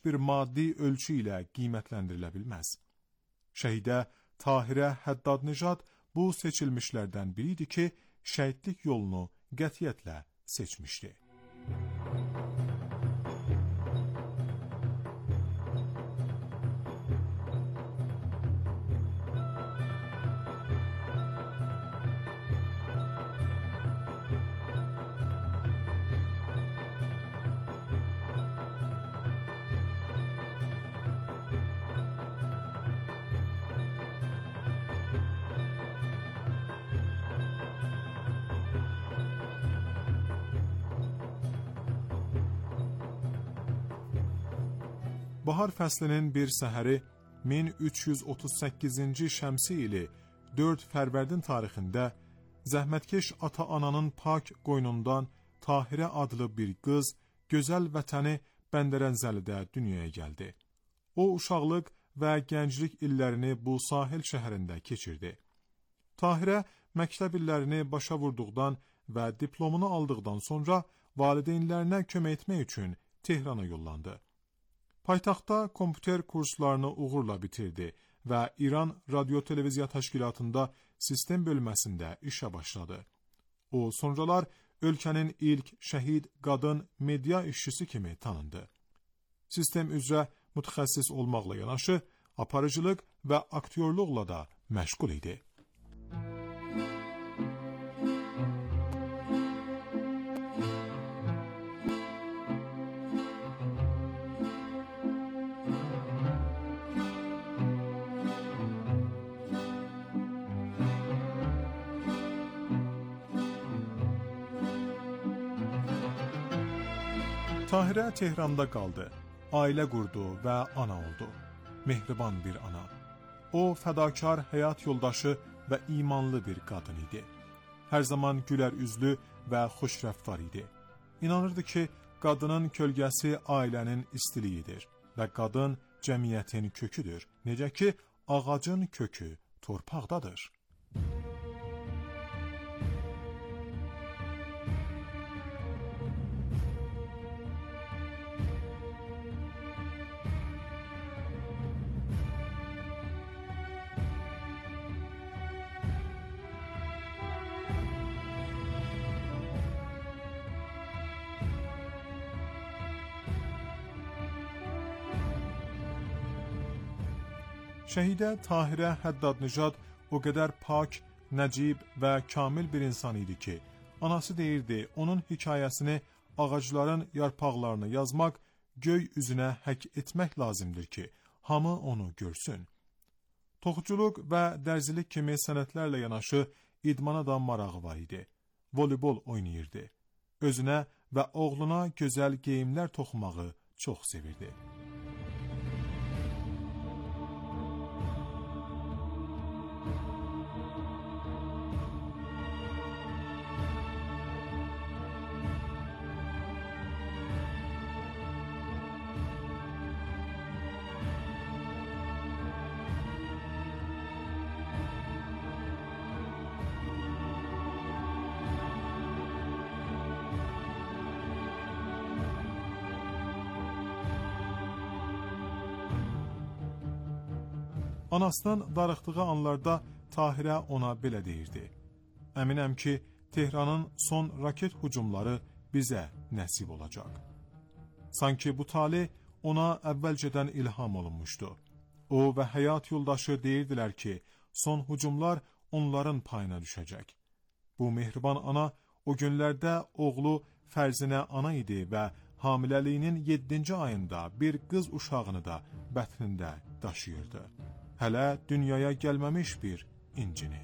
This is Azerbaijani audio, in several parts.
bir maddi ölçü ilə qiymətləndirilə bilməz. Şəhidə Tahirə Həddadnejad bu seçilmişlərdən biri idi ki, şəhidlik yolunu qətiyyətlə seçmişdi. Bahar fəslinin bir səhəri 1338-ci şəmsi ili 4 fərvərdin tarixində zəhmətkeş ata-ananın pak qoynundan Tahirə adlı bir qız gözəl vətəni Bəndərənzəlidə dünyaya gəldi. O, uşaqlıq və gənclik illərini bu sahil şəhərində keçirdi. Tahirə məktəb illərini başa vurduqdan və diplomunu aldıqdan sonra valideynlərinə kömək etmək üçün Tehrana yollandı. Paytaxtda kompüter kurslarını uğurla bitirdi və İran Radio-Televiziya Təşkilatında sistem bölməsində işə başladı. O, sonralar ölkənin ilk şəhid qadın media işçisi kimi tanındı. Sistem üzrə mütəxəssis olmaqla yanaşı, aparıcılıq və aktyorluqla da məşğul idi. Tahirə Tehranda qaldı, ailə qurdu və ana oldu. Mehriban bir ana. O, fədakar həyat yoldaşı və imanlı bir qadın idi. Hər zaman gülər üzlü və xoşrəftar idi. İnanırdı ki, qadının kölgəsi ailənin istiliyidir və qadın cəmiyyətin köküdür. Necə ki, ağacın kökü torpaqdadır. Şəhidə Tahirə Həddadnejad o qədər pak, nəcib və kamil bir insan idi ki, anası deyirdi, onun hekayəsini ağacların yarpaqlarını yazmaq, göy üzünə həkk etmək lazımdır ki, hamı onu görsün. Toxuculuq və dərzilik kimi sənətlərlə yanaşı idmana da marağı var idi. Voleybol oynayırdı. Özünə və oğluna gözəl geyimlər toxumağı çox sevirdi. Anasının darıxdığı anlarda Tahirə ona belə deyirdi. Əminəm ki, Tehranın son raket hücumları bizə nəsib olacaq. Sanki bu tali ona əvvəlcədən ilham olunmuşdu. O və həyat yoldaşı deyirdilər ki, son hücumlar onların payına düşəcək. Bu mehriban ana o günlərdə oğlu Fərzinə ana idi və hamiləliyinin 7-ci ayında bir qız uşağını da bətnində daşıyırdı. Hələ dünyaya gəlməmiş bir incini.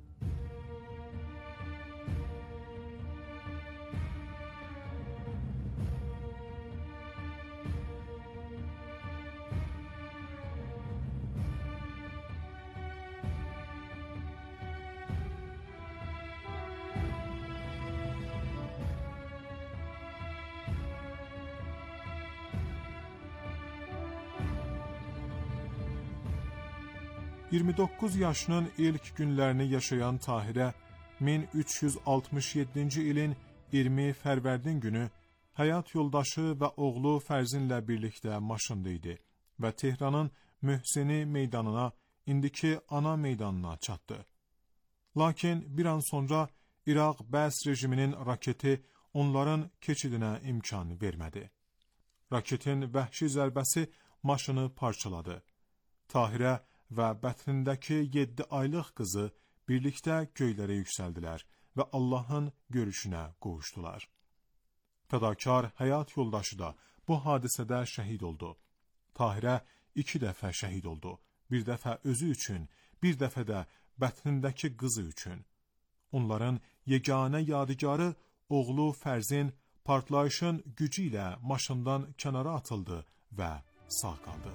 ...29 yaşının ilk günlərini yaşayan Tahirə, 1367-ci ilin 20 fərvərdin günü həyat yoldaşı və oğlu Fərzinlə birlikdə maşında idi və Tehranın Möhseni meydanına, indiki ana meydanına çatdı. Lakin bir an sonra İraq Bəs rejiminin raketi onların keçidinə imkan vermədi. Raketin vəhşi zərbəsi maşını parçaladı. Tahirə və bətnindəki 7 aylıq qızı birlikdə göylərə yüksəldilər və Allahın görüşünə qovuşdular. Fədakar həyat yoldaşı da bu hadisədə şəhid oldu. Tahirə 2 dəfə şəhid oldu. Bir dəfə özü üçün, bir dəfə də bətnindəki qızı üçün. Onların yeganə yadigarı oğlu Fərzin partlayışın gücü ilə maşından kənara atıldı və sağ qaldı.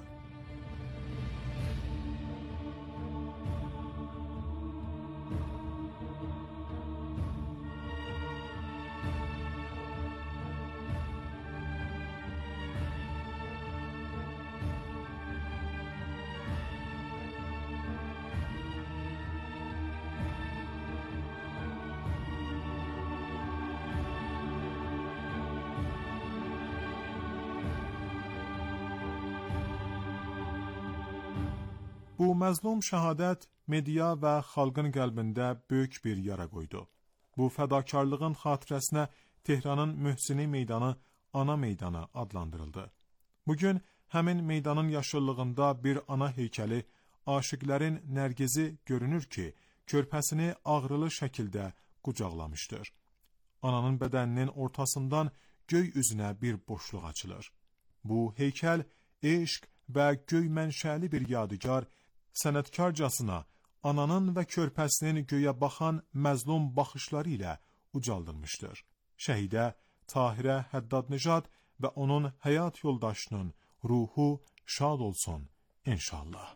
Bu məzlum şəhadət media və xalqın qəlbində böyük bir yara qoydu. Bu fədakarlığın xatirəsinə Tehranın Möhseni meydanı ana meydanı adlandırıldı. Bugün həmin meydanın yaşıllığında bir ana heykəli, aşiqlərin nərgizi görünür ki, körpəsini ağrılı şəkildə qucaqlamışdır. Ananın bədəninin ortasından göy üzünə bir boşluq açılır. Bu heykəl, eşq və göy mənşəli bir yadigar, sənətkarcasına ananın və körpəsinin göyə baxan məzlum baxışları ilə ucaldılmışdır. Şəhidə Tahirə Həddadnejad və onun həyat yoldaşının ruhu şad olsun inşallah.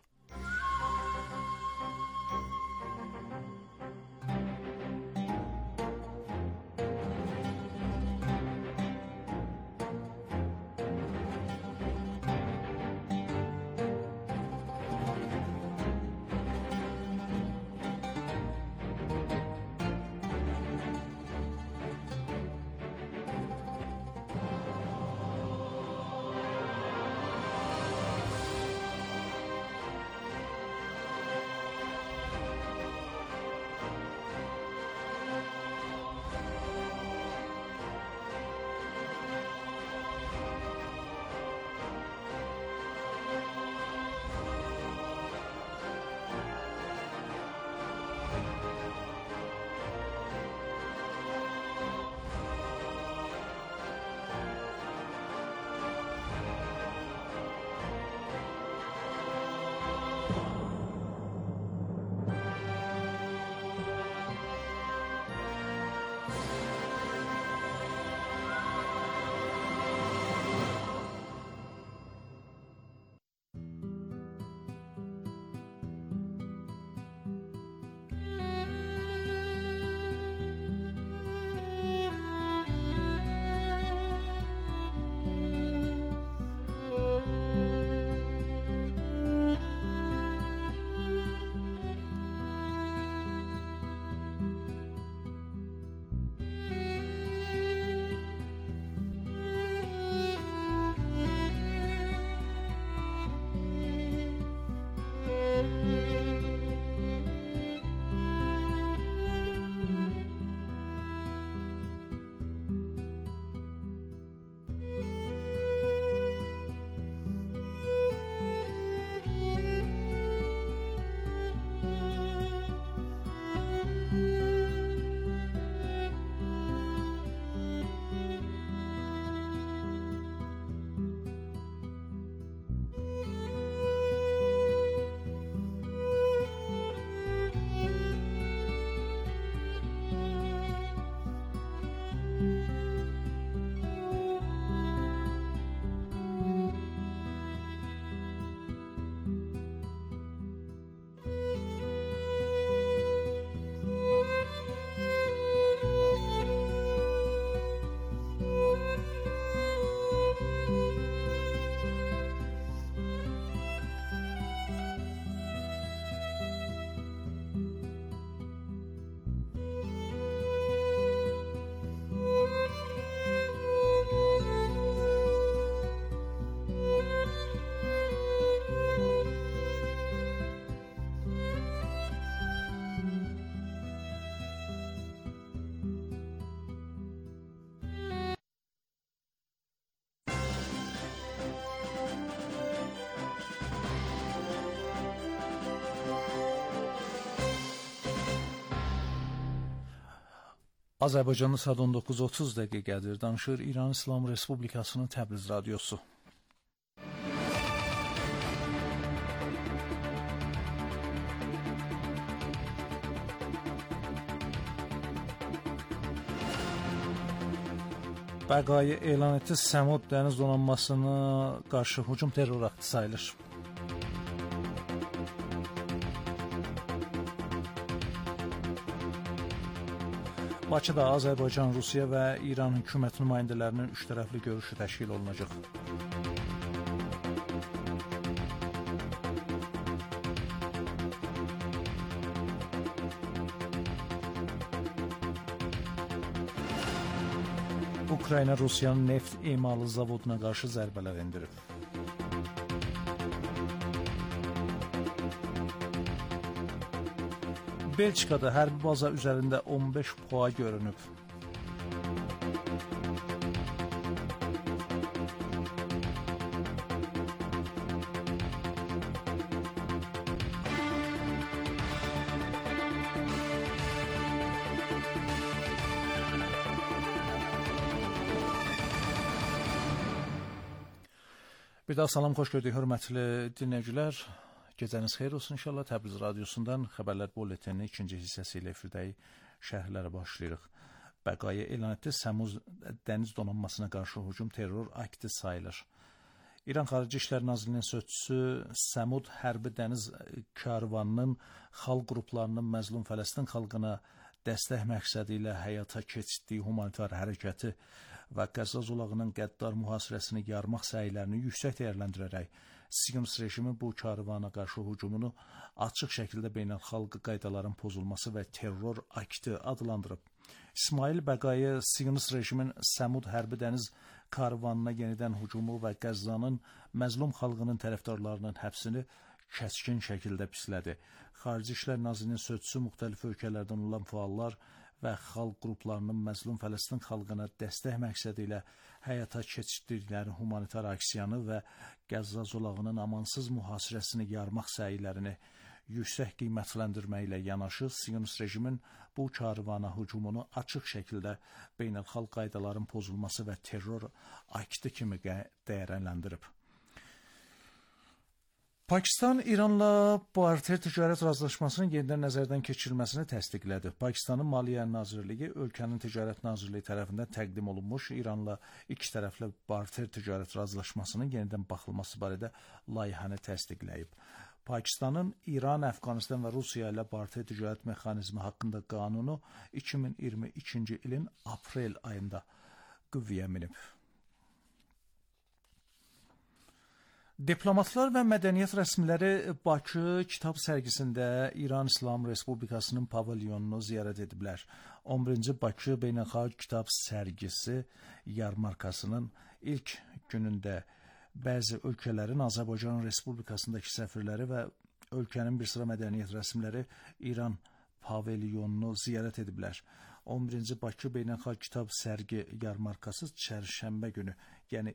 Azərbaycanda saat 19:30 dəqiqədir. Danışır İran İslam Respublikasının Təbriz radiosu. Bəqai elan etdi, Səmud dəniz donanmasına qarşı hücum terror aktı sayılır. Bakıda Azərbaycan, Rusiya və İran hökumət nümayəndələrinin üçtərəfli görüşü təşkil olunacaq. Ukrayna Rusiyanın neft emalı zavoduna qarşı zərbələr endirib. Belçikada hərbi baza üzərində 15 PUA görünüb. Bir daha salam, xoş gördük hörmətli dinləyicilər. Gecəniz xeyir olsun inşallah. Təbriz radiosundan xəbərlər bulletininin ikinci hissəsi ilə efirdəyi şərhlərə başlayırıq. Bəqai elan etdi, Səmud dəniz donanmasına qarşı hücum terror aktı sayılır. İran Xarici İşlər Nazirliyinin sözçüsü Səmud hərbi dəniz karvanının xalq qruplarının məzlum Fələstin xalqına dəstək məqsədi ilə həyata keçirdiyi humanitar hərəkəti və Qəzza zolağının qəddar mühasirəsini yarmaq səylərini yüksək dəyərləndirərək Siyonist rejimin bu karvana qarşı hücumunu açıq şəkildə beynəlxalq qaydaların pozulması və terror aktı adlandırıb. İsmail Bəqai Siyonist rejimin Səmud hərbi dəniz karvanına yenidən hücumu və Qəzzanın məzlum xalqının tərəfdarlarının həbsini kəskin şəkildə pislədi. Xarici İşlər Nazirliyinin sözçüsü müxtəlif ölkələrdən olan fəallar və xalq qruplarının məzlum Fələstin xalqına dəstək məqsədi ilə həyata keçirdikləri humanitar aksiyanı və Qəzza zolağının amansız mühasirəsini yarmaq səylərini yüksək qiymətləndirməklə yanaşı, Siyonist rejimin bu karvana hücumunu açıq şəkildə beynəlxalq qaydaların pozulması və terror aktı kimi dəyərləndirib. Pakistan İranla barter ticarət razılaşmasının yenidən nəzərdən keçirilməsini təsdiqlədi. Pakistanın Maliyyə Nazirliyi ölkənin Ticarət Nazirliyi tərəfindən təqdim olunmuş İranla iki tərəfli barter ticarət razılaşmasının yenidən baxılması barədə layihəni təsdiqləyib. Pakistanın İran, Əfqanistan və Rusiya ilə barter ticarət mexanizmi haqqında qanunu 2022-ci ilin aprel ayında qüvvəyə minib. Diplomatlar və mədəniyyət rəsmiləri Bakı kitab sərgisində İran İslam Respublikasının pavilyonunu ziyarət ediblər. 11-ci Bakı Beynəlxalq Kitab Sərgisi yarmarkasının ilk günündə bəzi ölkələrin Azərbaycan Respublikasındakı səfirləri və ölkənin bir sıra mədəniyyət rəsmiləri İran pavilyonunu ziyarət ediblər. 11-ci Bakı Beynəlxalq Kitab Sərgi yarmarkası çərşənbə günü, yəni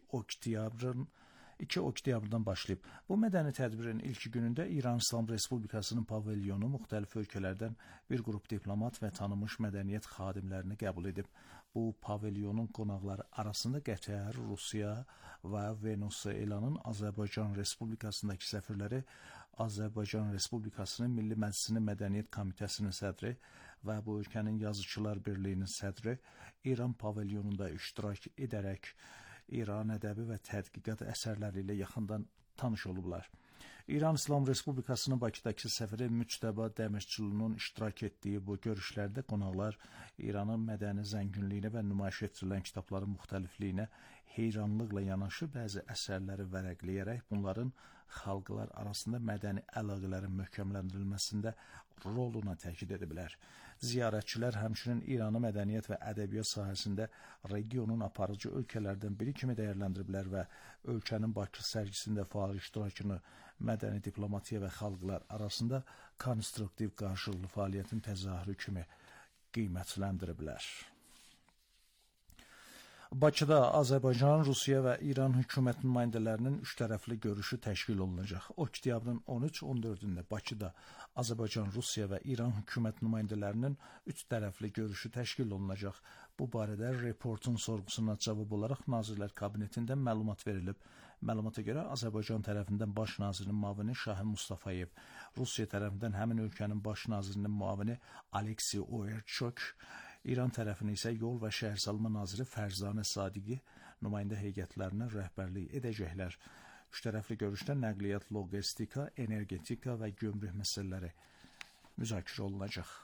2 oktyabrdan başlayıb. Bu mədəni tədbirin ilk günündə İran İslam Respublikasının pavilyonu müxtəlif ölkələrdən bir qrup diplomat və tanınmış mədəniyyət xadimlərini qəbul edib. Bu pavilyonun qonaqları arasında Qətər, Rusiya və Venesuelanın Azərbaycan Respublikasındakı səfirləri, Azərbaycan Respublikasının Milli Məclisinin Mədəniyyət Komitəsinin sədri və bu ölkənin Yazıçılar Birliyinin sədri İran pavilyonunda iştirak edərək İran ədəbi və tədqiqat əsərləri ilə yaxından tanış olublar. İran İslam Respublikasının Bakıdakı səfiri Müctəba Dəmirçilinin iştirak etdiyi bu görüşlərdə qonaqlar İranın mədəni zənginliyinə və nümayiş etdirilən kitabların müxtəlifliyinə heyranlıqla yanaşı bəzi əsərləri vərəqləyərək bunların xalqlar arasında mədəni əlaqələrin möhkəmləndirilməsində roluna təkid ediblər. Ziyarətçilər həmçinin İranı mədəniyyət və ədəbiyyat sahəsində regionun aparıcı ölkələrdən biri kimi dəyərləndiriblər və ölkənin Bakı sərgisində fəal iştirakını mədəni diplomatiya və xalqlar arasında konstruktiv qarşılıqlı fəaliyyətin təzahürü kimi qiymətləndiriblər. Bakıda Azərbaycan, Rusiya və İran hökumət nümayəndələrinin üçtərəfli görüşü təşkil olunacaq. Oktyabrın 13-14-də Bakıda Azərbaycan, Rusiya və İran hökumət nümayəndələrinin üçtərəfli görüşü təşkil olunacaq. Bu barədə reportun sorğusuna cavab olaraq Nazirlər Kabinetində məlumat verilib. Məlumata görə Azərbaycan tərəfindən baş nazirinin müavini Şahin Mustafayev, Rusiya tərəfindən həmin ölkənin baş nazirinin müavini Aleksey Overchok, İran tərəfini isə yol və şəhərsalma naziri Fərzanə Sadiqi nümayəndə heyətlərinə rəhbərlik edəcəklər. Üçtərəfli görüşdə nəqliyyat, logistika, energetika və gömrük məsələləri müzakirə olunacaq.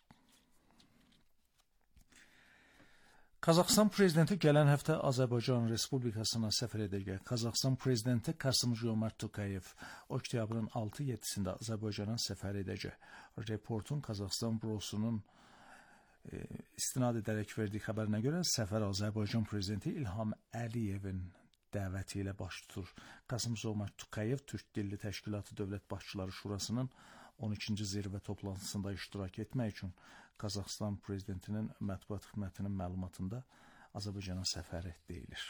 Qazaxıstan prezidenti gələn həftə Azərbaycan Respublikasına səfər edəcək. Qazaxıstan prezidenti Kasım-Jomart Tokayev oktyabrın 6-7-sində Azərbaycana səfər edəcək. Reportun Qazaxıstan bürosunun istinad edərək verdiyi xəbərinə görə səfər Azərbaycan prezidenti İlham Əliyevin dəvəti ilə baş tutur. Kasım-Jomart Tokayev Türk Dilli Təşkilatı Dövlət Başçıları Şurasının 12-ci zirvə toplantısında iştirak etmək üçün Qazaxıstan prezidentinin mətbuat xidmətinin məlumatında Azərbaycana səfəri deyilir.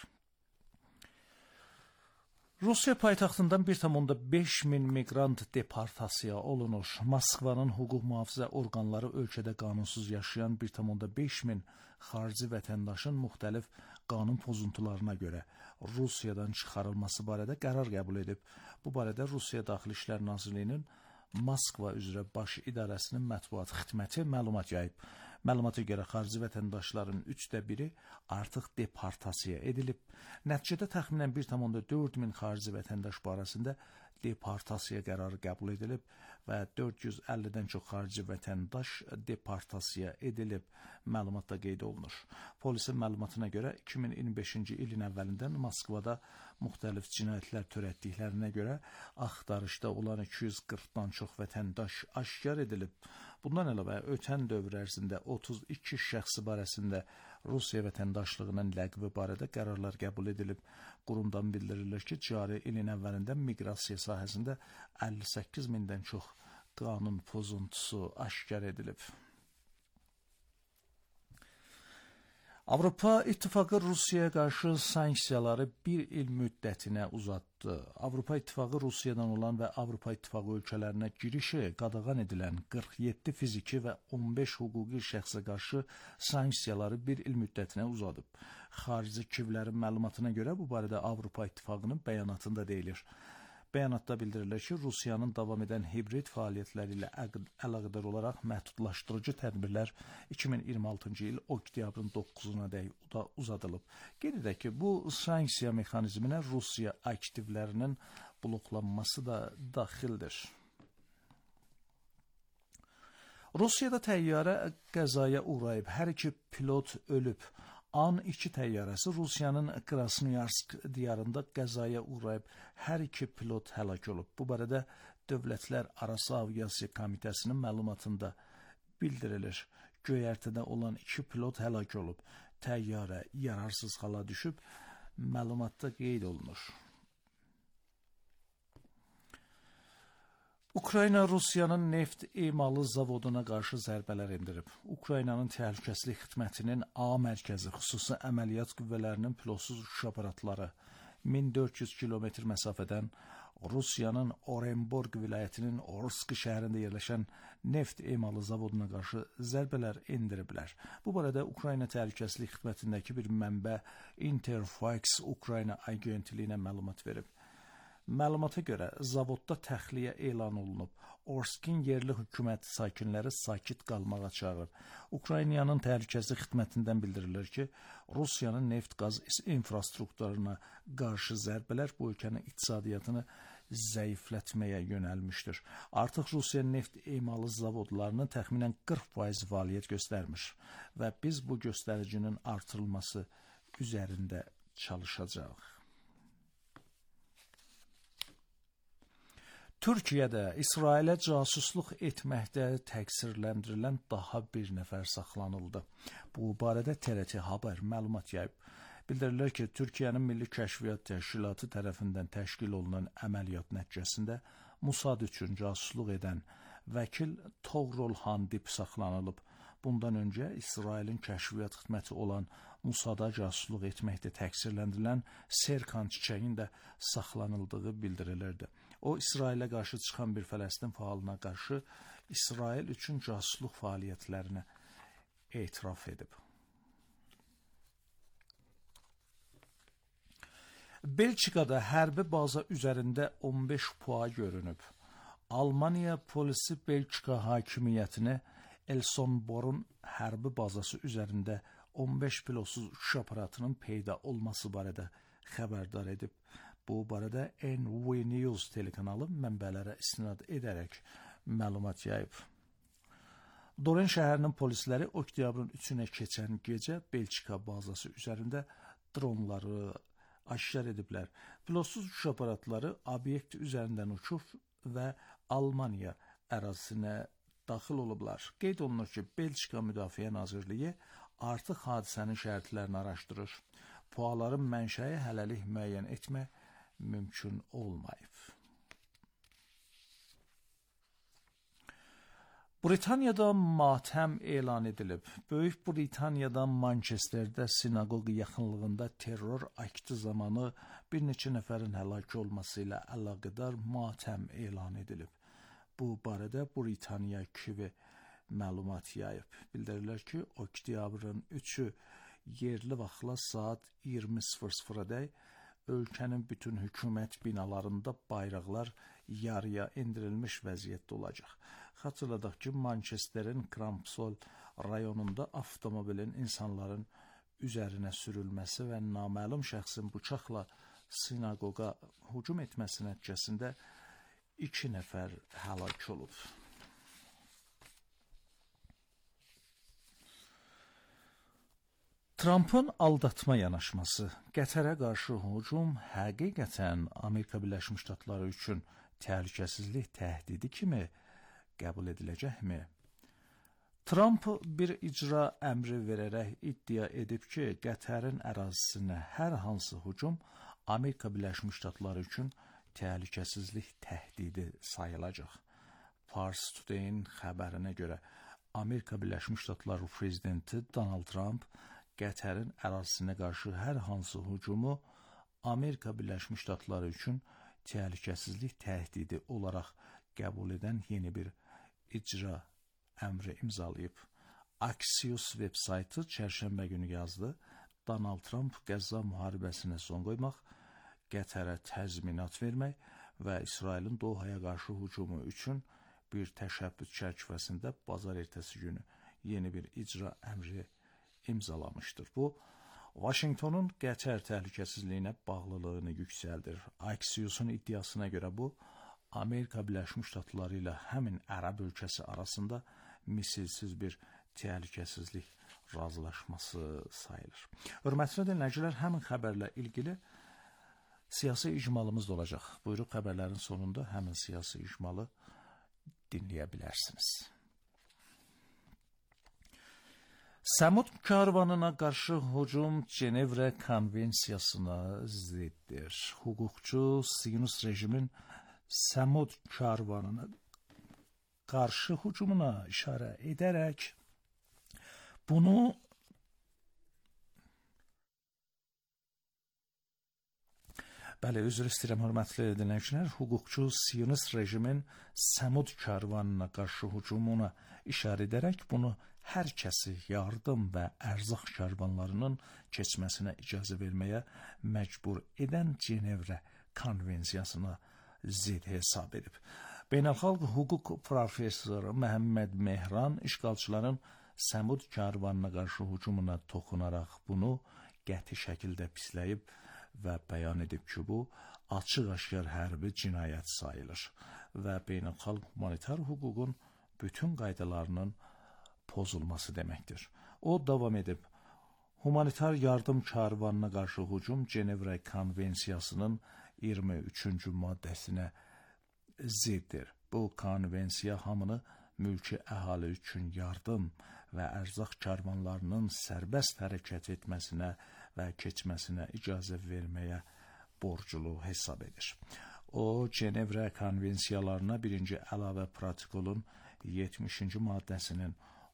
Rusiya paytaxtından 1,5 min miqrant deportasiya olunur. Moskvanın hüquq mühafizə orqanları ölkədə qanunsuz yaşayan 1,5 min xarici vətəndaşın müxtəlif qanun pozuntularına görə Rusiyadan çıxarılması barədə qərar qəbul edib. Bu barədə Rusiya Daxili İşlər Nazirliyinin Moskva üzrə baş idarəsinin mətbuat xidməti məlumat yayıb. Məlumata görə xarici vətəndaşların 1/3 artıq deportasiya edilib. Nəticədə təxminən 1,4 min xarici vətəndaş barəsində deportasiya qərarı qəbul edilib və 450-dən çox xarici vətəndaş deportasiya edilib. Məlumatda qeyd olunur. Polisin məlumatına görə 2025-ci ilin əvvəlindən Moskvada müxtəlif cinayətlər törətdiklərinə görə axtarışda olan 240-dan çox vətəndaş aşkar edilib. Bundan əlavə ötən dövr ərzində 32 şəxsi barəsində Rusiya vətəndaşlığının ləğvi barədə qərarlar qəbul edilib. Qurumdan bildirilir ki, cari ilin əvvəlində miqrasiya sahəsində 58 mindən çox qanun pozuntusu aşkar edilib. Avropa İttifaqı Rusiyaya qarşı sanksiyaları bir il müddətinə uzatdı. Avropa İttifaqı Rusiyadan olan və Avropa İttifaqı ölkələrinə girişi qadağan edilən 47 fiziki və 15 hüquqi şəxsə qarşı sanksiyaları bir il müddətinə uzadıb. Xarici kivlərin məlumatına görə bu barədə Avropa İttifaqının bəyanatında deyilir. Bəyanatda bildirilir ki, Rusiyanın davam edən hibrid fəaliyyətləri ilə əlaqədar olaraq məhdudlaşdırıcı tədbirlər 2026-cı il oktyabrın 9-nadək uzadılıb. Qeyd edək ki, bu sanksiya mexanizminə Rusiya aktivlərinin bloklanması da daxildir. Rusiyada təyyarə qəzaya uğrayıb, hər iki pilot ölüb. An-2 təyyarəsi Rusiyanın Krasnoyarsk diyarında qəzaya uğrayıb, hər iki pilot həlak olub. Bu barədə Dövlətlər Arası Aviasiya Komitəsinin məlumatında bildirilir. Göyərtədə olan 2 pilot həlak olub. Təyyarə yararsız hala düşüb, məlumatda qeyd olunur. Ukrayna Rusiyanın neft emalı zavoduna qarşı zərbələr endirib. Ukraynanın təhlükəsizlik xidmətinin A mərkəzi xüsusi əməliyyat qüvvələrinin pilotsuz uçuş aparatları 1400 kilometr məsafədən Rusiyanın Orenburg vilayətinin Orsk şəhərində yerləşən neft emalı zavoduna qarşı zərbələr endiriblər. Bu barədə Ukrayna təhlükəsizlik xidmətindəki bir mənbə Interfax Ukrayna agentliyinə məlumat verib. Məlumata görə zavodda təxliyə elan olunub. Orskin yerli hökumət sakinləri sakit qalmağa çağırır. Ukraynanın təhlükəsizlik xidmətindən bildirilir ki, Rusiyanın neft-qaz infrastrukturuna qarşı zərbələr bu ölkənin iqtisadiyyatını zəiflətməyə yönəlmişdir. Artıq Rusiya neft emalı zavodlarının təxminən 40% fəaliyyət göstərmiş və biz bu göstəricinin artırılması üzərində çalışacağıq. Türkiyədə İsrailə casusluq etməkdə təqsirləndirilən daha bir nəfər saxlanıldı. Bu barədə TRT Haber məlumat yayıb. Bildirilir ki, Türkiyənin Milli Kəşfiyyat Təşkilatı tərəfindən təşkil olunan əməliyyat nəticəsində Musad üçün casusluq edən vəkil Toğrul Handib saxlanılıb. bundan öncə İsrailin kəşfiyyat xidməti olan Musada casusluq etməkdə təqsirləndirilən Serkan Çiçəyin də saxlanıldığı bildirilirdi. O, İsrailə qarşı çıxan bir Fələstin fəalına qarşı İsrail üçün casusluq fəaliyyətlərini etiraf edib. Belçikada hərbi baza üzərində 15 PUA görünüb. Almaniya polisi Belçika hakimiyyətini Elsenborun hərbi bazası üzərində 15 pilotsuz uçuş aparatının peyda olması barədə xəbərdar edib. Bu barədə NV News telekanalı mənbələrə istinad edərək məlumat yayıb. Doren şəhərinin polisləri oktyabrın 3-ünə keçən gecə Belçika bazası üzərində dronları aşkar ediblər. Pilotsuz uçuş aparatları obyekt üzərindən uçub və Almaniya ərazisinə daxil olublar. Qeyd olunur ki, Belçika Müdafiə Nazirliyi artıq hadisənin şərtlərini araşdırır. PUA-ların mənşəyi hələlik müəyyən etmək mümkün olmayıb. Britaniyada matəm elan edilib. Böyük Britaniyada Manchesterdə sinaqoq yaxınlığında terror aktı zamanı bir neçə nəfərin həlak olması ilə əlaqədar matəm elan edilib. Bu barədə Britaniya TV məlumat yayıb. Bildirilir ki, oktyabrın 3-ü yerli vaxtla saat 20:00-dək ölkənin bütün hökumət binalarında bayraqlar yarıya endirilmiş vəziyyətdə olacaq. Xatırladaq ki, Manchesterin Crampsall rayonunda avtomobilin insanların üzərinə sürülməsi və naməlum şəxsin bıçaqla sinaqoqa hücum etməsi nəticəsində 2 nəfər həlak olub. Trump'ın aldatma yanaşması, Qətərə qarşı hücum həqiqətən Amerika Birləşmiş Ştatları üçün təhlükəsizlik təhdidi kimi qəbul ediləcəkmi? Trump bir icra əmri verərək iddia edib ki, Qətərin ərazisinə hər hansı hücum Amerika Birləşmiş Ştatları üçün təhlükəsizlik təhdidi sayılacaq. Pars Today-in xəbərinə görə Amerika Birləşmiş Ştatları prezidenti Donald Trump Qətərin ərazisinə qarşı hər hansı hücumu Amerika Birləşmiş Ştatları üçün təhlükəsizlik təhdidi olaraq qəbul edən yeni bir icra əmri imzalayıb. Axios veb-saytı çərşənbə günü yazdı. Donald Trump Qəzza müharibəsinə son qoymaq, Qətərə təzminat vermək və İsrailin Dohaya qarşı hücumu üçün bir təşəbbüs çərçivəsində bazar ertəsi günü yeni bir icra əmri imzalamışdır. Bu, Washingtonun Qətər təhlükəsizliyinə bağlılığını yüksəldir. Axios'un iddiasına görə bu, Amerika Birləşmiş Ştatları ilə həmin ərəb ölkəsi arasında misilsiz bir təhlükəsizlik razılaşması sayılır. Hörmətli dinləyicilər, həmin xəbərlə ilgili siyasi icmalımız da olacaq. Buyruq xəbərlərin sonunda həmin siyasi icmalı dinləyə bilərsiniz. Səmud karvanına qarşı hücum Cenevrə konvensiyasına ziddir. Hüquqçu Siyonist rejimin Səmud karvanına qarşı hücumuna işarə edərək bunu üzr istəyirəm, hörmətli dinləyicilər, hüquqçu Siyonist rejimin Səmud karvanına qarşı hücumuna işarə edərək bunu hər kəsi yardım və ərzaq karvanlarının keçməsinə icazə verməyə məcbur edən Cenevrə konvensiyasına zid hesab edib. Beynəlxalq hüquq professoru Məhəmməd Mehran işğalçıların Səmud karvanına qarşı hücumuna toxunaraq bunu qəti şəkildə pisləyib və bəyan edib ki, bu açıq-aşkar hərbi cinayət sayılır və beynəlxalq humanitar hüququn bütün qaydalarının pozulması deməkdir. O davam edib, humanitar yardım karvanına qarşı hücum Cenevrə konvensiyasının 23-cü maddəsinə ziddir. Bu konvensiya hamını mülki əhali üçün yardım və ərzaq karvanlarının sərbəst hərəkət etməsinə və keçməsinə icazə verməyə borclu hesab edir. O, Cenevrə konvensiyalarına birinci əlavə protokolun 70-ci maddəsinin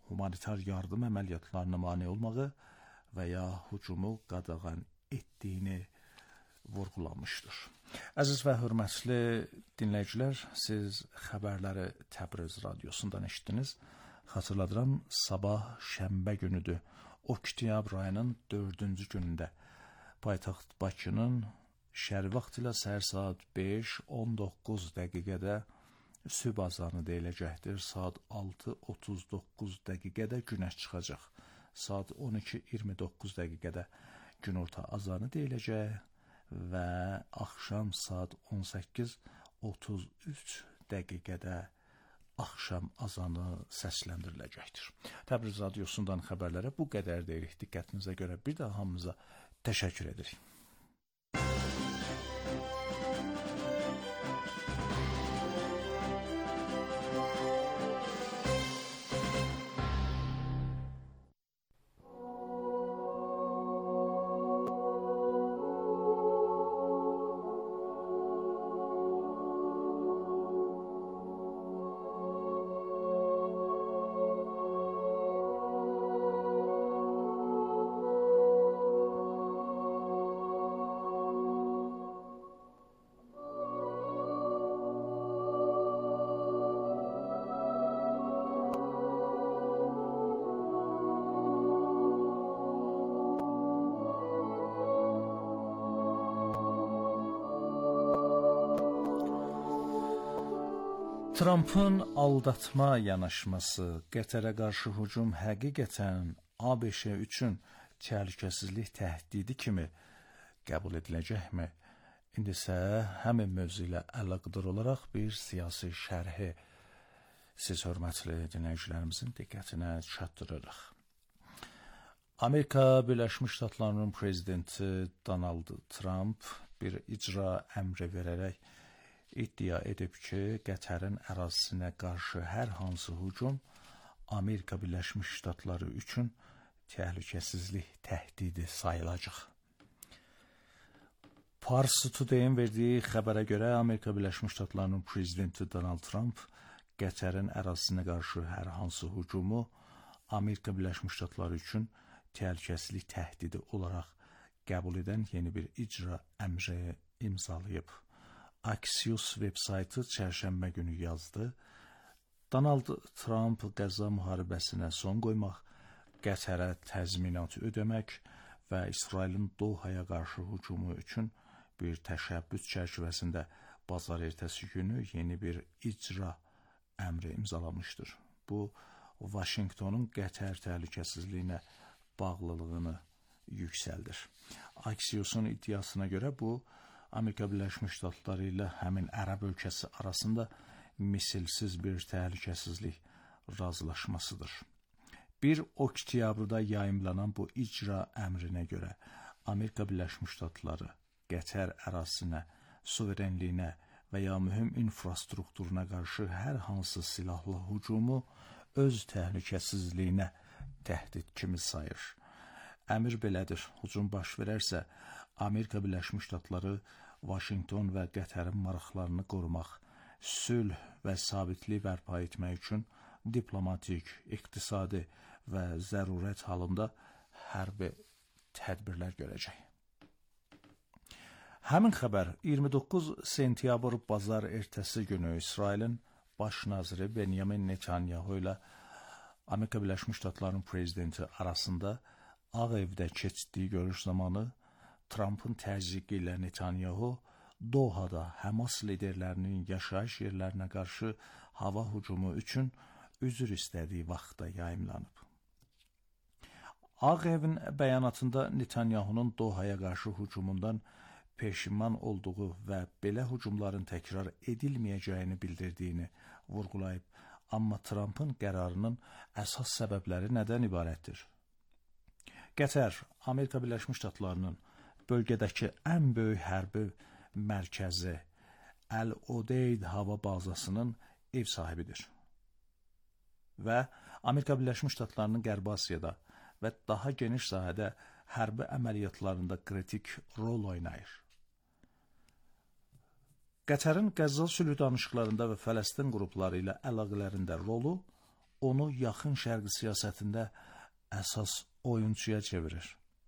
humanitar yardım əməliyyatlarına mane olmağı və ya hücumu qadağan etdiyini vurğulamışdır. Əziz və hörmətli dinləyicilər, siz xəbərləri Təbriz radiosundan eşitdiniz. Xatırladıram, sabah şənbə günüdür. Oktyabr ayının 4-cü günündə paytaxt Bakının şəhər vaxtı ilə səhər saat 5:19 dəqiqədə sübh azanı deyiləcəkdir. Saat 6:39 dəqiqədə günəş çıxacaq. Saat 12:29 dəqiqədə günorta azanı deyiləcək və axşam saat 18:33 dəqiqədə axşam azanı səsləndiriləcəkdir. Təbriz radiosundan xəbərlərə bu qədər deyirik. Diqqətinizə görə bir daha hamınıza təşəkkür edirik. Trump'ın aldatma yanaşması, Qətərə qarşı hücum həqiqətən ABŞ üçün təhlükəsizlik təhdidi kimi qəbul ediləcəkmi? İndi isə həmin mövzu ilə əlaqədar olaraq bir siyasi şərhi siz hörmətli dinləyicilərimizin diqqətinə çatdırırıq. Amerika Birləşmiş Ştatlarının prezidenti Donald Trump bir icra əmri verərək iddia edib ki, Qətərin ərazisinə qarşı hər hansı hücum Amerika Birləşmiş Ştatları üçün təhlükəsizlik təhdidi sayılacaq. Pars Today-in verdiyi xəbərə görə Amerika Birləşmiş Ştatlarının prezidenti Donald Trump Qətərin ərazisinə qarşı hər hansı hücumu Amerika Birləşmiş Ştatları üçün təhlükəsizlik təhdidi olaraq qəbul edən yeni bir icra əmri imzalayıb. Axios veb-saytı çərşənbə günü yazdı. Donald Trump Qəzza müharibəsinə son qoymaq, Qətərə təzminat ödəmək və İsrailin Dohaya qarşı hücumu üçün bir təşəbbüs çərçivəsində bazar ertəsi günü yeni bir icra əmri imzalamışdır. Bu, Vaşinqtonun Qətər təhlükəsizliyinə bağlılığını yüksəldir. Axios'un iddiasına görə bu, Amerika Birləşmiş Ştatları ilə həmin ərəb ölkəsi arasında misilsiz bir təhlükəsizlik razılaşmasıdır. 1 oktyabrda yayımlanan bu icra əmrinə görə Amerika Birləşmiş Ştatları Qətər ərazisinə, suverenliyinə və ya mühüm infrastrukturuna qarşı hər hansı silahlı hücumu öz təhlükəsizliyinə təhdid kimi sayır. Əmr belədir, hücum baş verərsə, Amerika Birləşmiş Ştatları Vaşinqton və Qətərin maraqlarını qorumaq, sülh və sabitlik bərpa etmək üçün diplomatik, iqtisadi və zərurət halında hərbi tədbirlər görəcək. Həmin xəbər 29 sentyabr bazar ertəsi günü İsrailin baş naziri Benyamin Netanyahu ilə Amerika Birləşmiş Ştatlarının prezidenti arasında Ağ Evdə keçdiyi görüş zamanı Trump'ın təzyiqi ilə Netanyahu Dohada Həmas liderlərinin yaşayış yerlərinə qarşı hava hücumu üçün üzr istədiyi vaxtda yayımlanıb. Ağ Evin bəyanatında Netanyahunun Dohaya qarşı hücumundan peşiman olduğu və belə hücumların təkrar edilməyəcəyini bildirdiyini vurğulayıb, amma Trump'ın qərarının əsas səbəbləri nədən ibarətdir? Qətər, Amerika Birləşmiş Ştatlarının bölgədəki ən böyük hərbi mərkəzi Əl-Udeyd hava bazasının ev sahibidir və Amerika Birləşmiş Ştatlarının Qərbi Asiyada və daha geniş sahədə hərbi əməliyyatlarında kritik rol oynayır. Qətərin Qəzza sülh danışıqlarında və Fələstin qrupları ilə əlaqələrində rolu onu yaxın şərqi siyasətində əsas oyunçuya çevirir.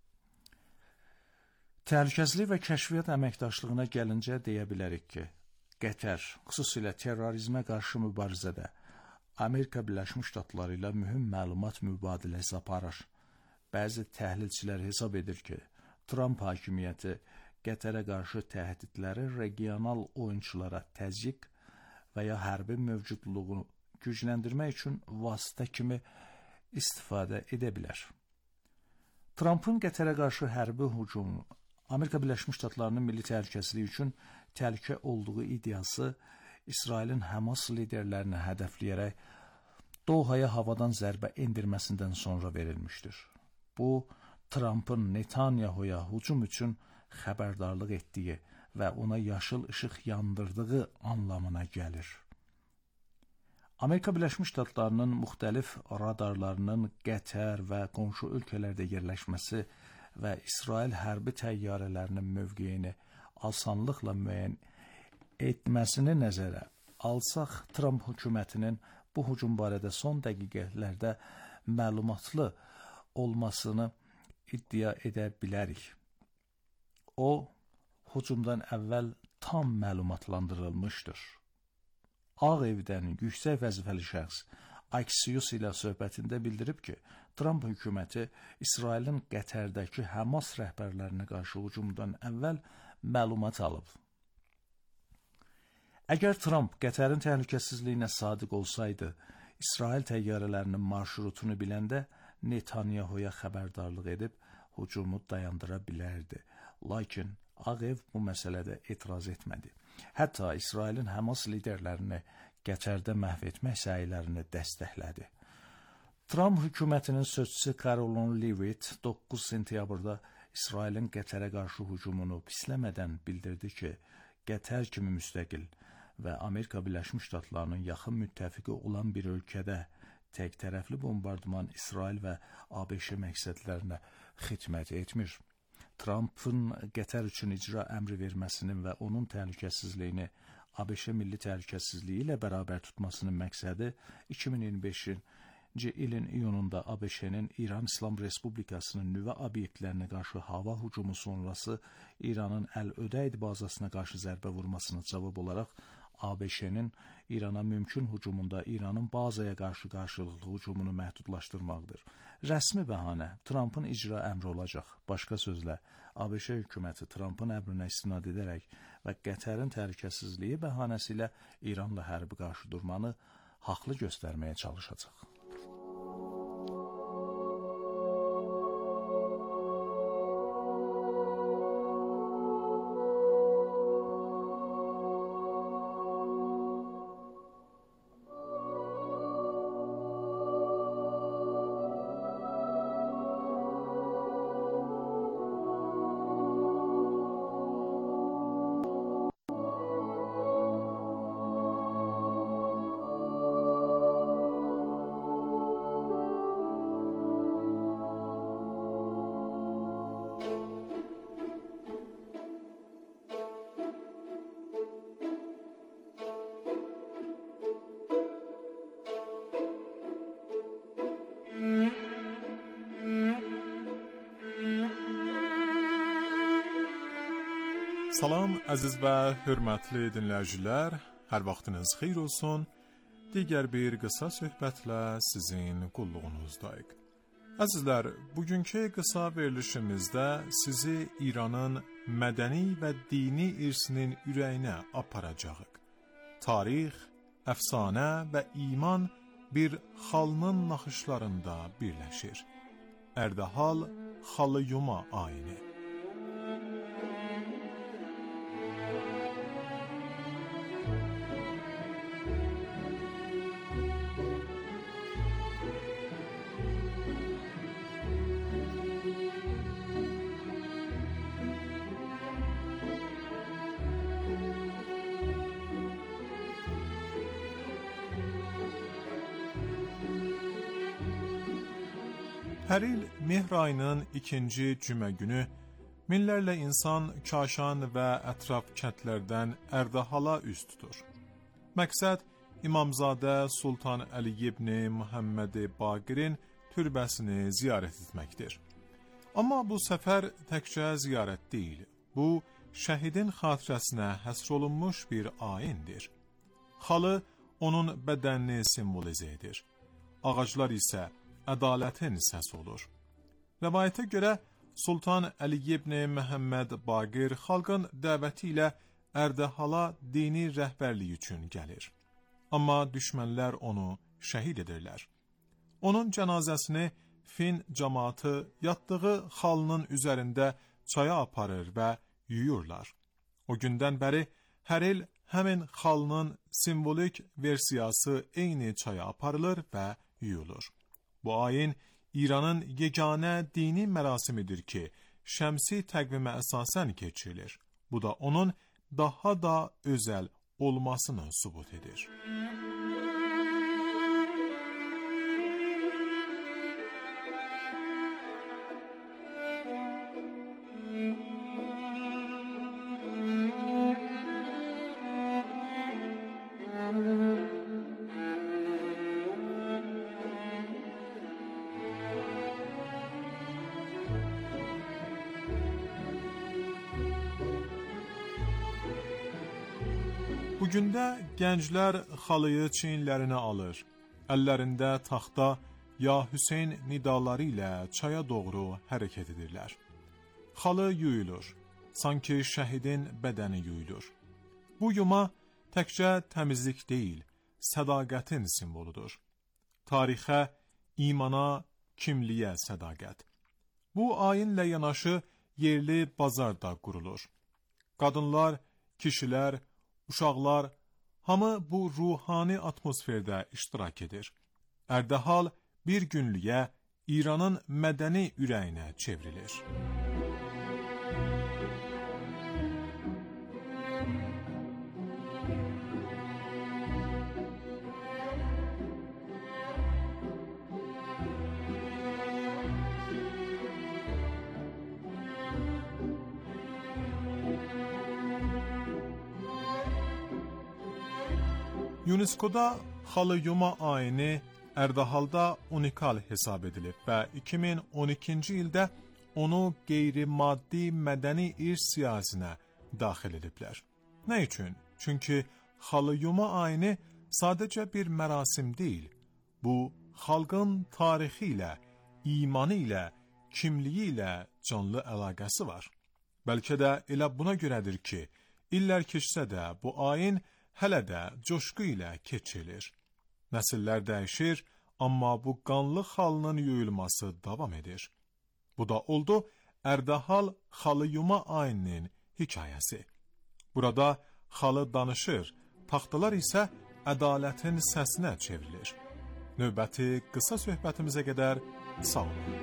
Təhlükəsizlik və kəşfiyyat əməkdaşlığına gəlincə deyə bilərik ki, Qətər, xüsusilə terrorizmə qarşı mübarizədə Amerika Birləşmiş Ştatları ilə mühüm məlumat mübadiləsi aparır. Bəzi təhlilçilər hesab edir ki, Trump hakimiyyəti Qətərə qarşı təhdidləri regional oyunçulara təzyiq və ya hərbi mövcudluğunu gücləndirmək üçün vasitə kimi istifadə edə bilər. Trumpın Qətərə qarşı hərbi hücumu Amerika Birləşmiş Ştatlarının milli təhlükəsizliyi üçün təhlükə olduğu iddiası İsrailin Hamas liderlərini hədəfləyərək Dohaya havadan zərbə endirməsindən sonra verilmişdir. Bu, Trumpın Netanyahuya hücum üçün xəbərdarlıq etdiyi və ona yaşıl işıq yandırdığı anlamına gəlir. Amerika Birləşmiş Ştatlarının müxtəlif radarlarının Qətər və qonşu ölkələrdə yerləşməsi və İsrail hərbi təyyarələrinin mövqeyini asanlıqla müəyyən etməsini nəzərə alsaq, Trump hökumətinin bu hücum barədə son dəqiqələrdə məlumatlı olmasını iddia edə bilərik. O, hücumdan əvvəl tam məlumatlandırılmışdır. Ağ Evdən yüksək vəzifəli şəxs Axios ilə söhbətində bildirib ki, Trump hökuməti İsrailin Qətərdəki Hamas rəhbərlərinə qarşı hücumdan əvvəl məlumat alıb. Əgər Trump Qətərin təhlükəsizliyinə sadiq olsaydı, İsrail təyyarələrinin marşrutunu biləndə Netanyahuya xəbərdarlıq edib hücumu dayandıra bilərdi. Lakin Ağ Ev bu məsələdə etiraz etmədi. Hətta İsrailin Hamas liderlərini Qətərdə məhv etmək səylərini dəstəklədi. Trump hökumətinin sözçüsü Carolyn Leavitt 9 sentyabrda İsrailin Qətərə qarşı hücumunu pisləmədən bildirdi ki, Qətər kimi müstəqil və Amerika Birləşmiş Ştatlarının yaxın müttəfiqi olan bir ölkədə tək tərəfli bombardman İsrail və ABŞ məqsədlərinə xidmət etmir. Trumpın Qətər üçün icra əmri verməsinin və onun təhlükəsizliyini ABŞ milli təhlükəsizliyi ilə bərabər tutmasının məqsədi 2025-ci ilin iyununda ABŞ-nin İran İslam Respublikasının nüvə obyektlərinə qarşı hava hücumu sonrası İranın Əl-Ödeyd bazasına qarşı zərbə vurmasına cavab olaraq ABŞ-nin İrana mümkün hücumunda İranın bazaya qarşı qarşılıqlı hücumunu məhdudlaşdırmaqdır. Rəsmi bəhanə Trumpın icra əmri olacaq. Başqa sözlə, ABŞ hökuməti Trumpın əmrinə istinad edərək və Qətərin təhlükəsizliyi bəhanəsi ilə İranla hərbi qarşıdurmanı haqlı göstərməyə çalışacaq. Salam əziz və hörmətli dinləyicilər, hər vaxtınız xeyir olsun. Digər bir qısa söhbətlə sizin qulluğunuzdayıq. Əzizlər, bugünkü qısa verilişimizdə sizi İranın mədəni və dini irsinin ürəyinə aparacağıq. Tarix, əfsanə və iman bir xalının naxışlarında birləşir. Ərdəhal Xalı-Yuma ayini. Hər il mehr ayının 2-ci cümə günü minlərlə insan Kaşan və ətraf kəndlərdən Ərdahala üz tutur. Məqsəd İmamzadə Sultan Əli ibn Muhammed Baqirin türbəsini ziyarət etməkdir. Amma bu səfər təkcə ziyarət deyil, bu şəhidin xatirəsinə həsr olunmuş bir ayindir. Xalı onun bədənini simvolizə edir. Ağaclar isə ədalətin səsi olur. Rəvayətə görə Sultan Əli ibn Məhəmməd Baqir xalqın dəvəti ilə Ərdahala dini rəhbərlik üçün gəlir. Amma düşmənlər onu şəhid edirlər. Onun cənazəsini Fin cəmaatı yatdığı xalının üzərində çaya aparır və yuyurlar. O gündən bəri hər il həmin xalının simvolik versiyası eyni çaya aparılır və yuyulur. Bu ayin İranın yeganə dini mərasimidir ki, şəmsi təqvimə əsasən keçirilir. Bu da onun daha da özəl olmasını sübut edir. Bugün də gənclər xalıyı çiyinlərinə alır, əllərində taxta ya Hüseyn nidaları ilə çaya doğru hərəkət edirlər. Xalı yuyulur, sanki şəhidin bədəni yuyulur. Bu yuma təkcə təmizlik deyil, sədaqətin simvoludur. Tarixə, imana, kimliyə sədaqət. Bu ayinlə yanaşı yerli bazar da qurulur. Qadınlar, kişilər, uşaqlar, hamı bu ruhani atmosferdə iştirak edir. Ərdəhal bir günlüyə İranın mədəni ürəyinə çevrilir. UNESCO-da xalı yuma ayini Ərdahalda unikal hesab edilib və 2012-ci ildə onu qeyri-maddi mədəni irs siyahısına daxil ediblər. Nə üçün? Çünki xalı yuma ayini sadəcə bir mərasim deyil, bu xalqın tarixi ilə, imanı ilə, kimliyi ilə canlı əlaqəsi var. Bəlkə də elə buna görədir ki, illər keçsə də bu ayin hələ də coşqu ilə keçirilir. Nəsillər dəyişir, amma bu qanlı xalının yuyulması davam edir. Bu da oldu Ərdəhal xalı yuma ayininin hekayəsi. Burada xalı danışır, taxtalar isə ədalətin səsinə çevrilir. Növbəti qısa söhbətimizə qədər sağ olun.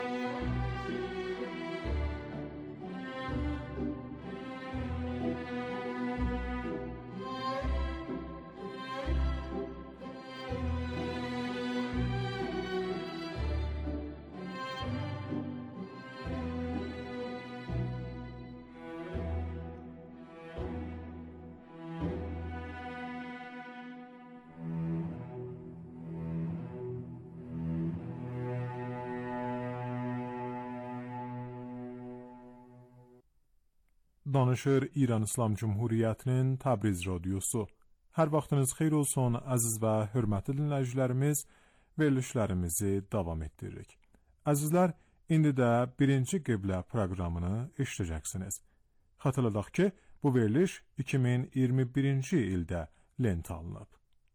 Danışır İran İslam Cumhuriyyətinin Təbriz radiosu. Hər vaxtınız xeyir olsun, əziz və hörmətli dinləyicilərimiz, verilişlərimizi davam etdiririk. Əzizlər, indi də birinci qiblə proqramını eşidəcəksiniz. Xatırladaq ki, bu veriliş 2021-ci ildə lentə alınıb.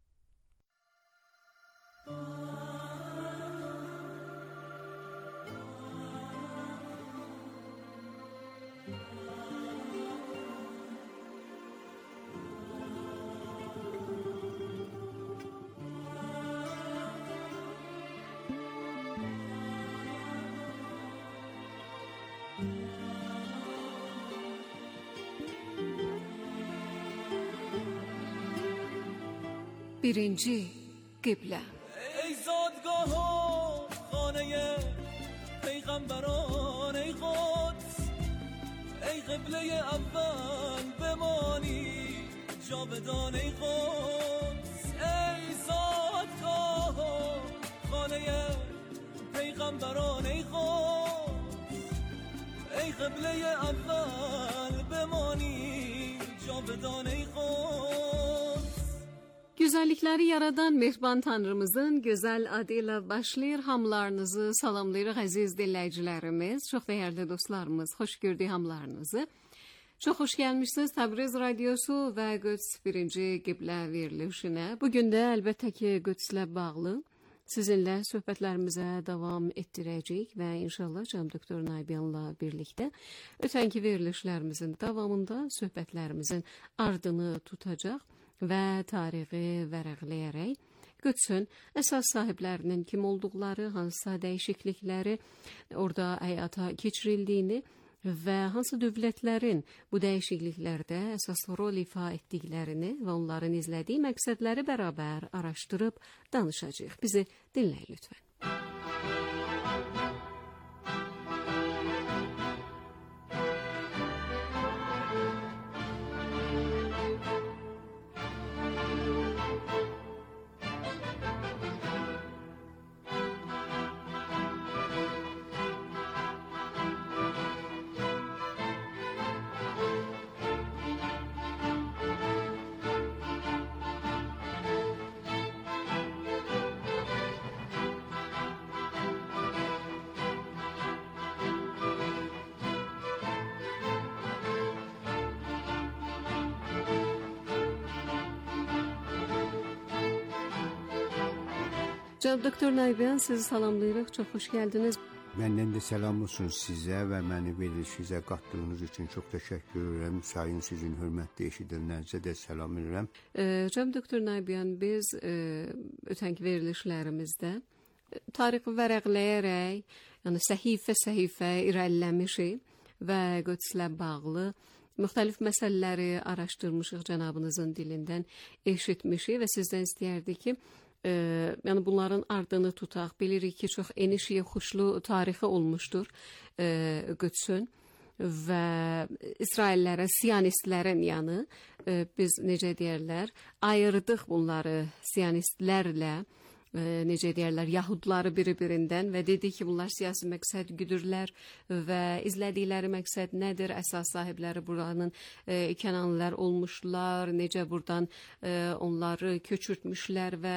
birinci qiblə. ای زادگاه و خانه پیغمبران ای قدس ای قبله اول بمانی جاودان ای قدس قبله اول بمانی جاودانه خود. Güzellikləri yaradan Mehriban Tanrımızın gözəl adı ilə başlayır. Hamılarınızı salamlayırıq əziz dinləyicilərimiz, çox dəyərli dostlarımız. Xoş gördük hamılarınızı. Çox xoş gəlmişsiniz Təbriz Radiosu və Qüds 1-ci Qiblə verilişinə. Bugün də əlbəttə ki, Qüdslə bağlı sizinlə söhbətlərimizə davam etdirəcəyik və inşallah cənab doktor Naybiyanla birlikdə ötənki verilişlərimizin davamında söhbətlərimizin ardını tutacaq və tarixi vərəqləyərək Qüdsün əsas sahiblərinin kim olduqları, hansısa dəyişiklikləri orada həyata keçirildiyini və hansı dövlətlərin bu dəyişikliklərdə əsas rol ifa etdiklərini və onların izlədiyi məqsədləri bərabər araşdırıb danışacağıq. Bizi dinləyin lütfən. Cənab doktor Naybiyan, sizi salamlayırıq. Çox xoş gəldiniz. Məndən də salam olsun sizə və məni verilişinizə qatdığınız üçün çox təşəkkür edirəm. Sayın sizin hörmətli eşidənlərinizə də salam edirəm. Cənab doktor Naybiyan, biz ötənki verilişlərimizdə tarixi vərəqləyərək, yəni səhifə irəliləmişik və Qüdslə bağlı müxtəlif məsələləri araşdırmışıq, cənabınızın dilindən eşitmişik və sizdən istəyərdik ki, yəni bunların ardını tutaq. Bilirik ki, çox eniş xuşlu tarixi olmuşdur Qüdsün və İsraillərə, Siyonistlərin yanı biz necə deyərlər, ayırdıq bunları Siyonistlərlə, necə deyərlər, Yahudları biri-birindən və dedik ki, bunlar siyasi məqsəd güdürlər və izlədikləri məqsəd nədir? Əsas sahibləri buranın Kənanlılar olmuşlar, necə buradan onları köçürtmüşlər və